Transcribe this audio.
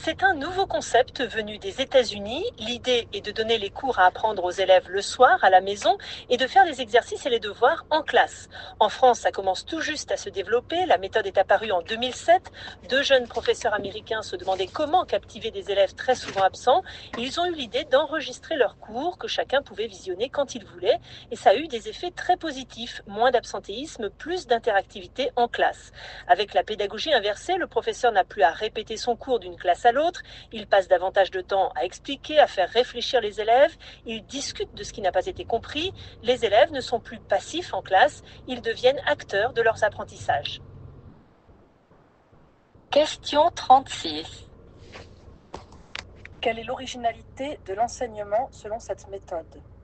C'est un nouveau concept venu des États-Unis. L'idée est de donner les cours à apprendre aux élèves le soir à la maison et de faire les exercices et les devoirs en classe. En France, ça commence tout juste à se développer. La méthode est apparue en 2007. Deux jeunes professeurs américains se demandaient comment captiver des élèves très souvent absents. Ils ont eu l'idée d'enregistrer leurs cours que chacun pouvait visionner quand il voulait. Et ça a eu des effets très positifs. Moins d'absentéisme, plus d'interactivité en classe. Avec la pédagogie inversée, le professeur n'a plus à répéter son cours d'une classe à l'autre, il passe davantage de temps à expliquer, à faire réfléchir les élèves, il discute de ce qui n'a pas été compris, les élèves ne sont plus passifs en classe, ils deviennent acteurs de leurs apprentissages. Question 36. Quelle est l'originalité de l'enseignement selon cette méthode?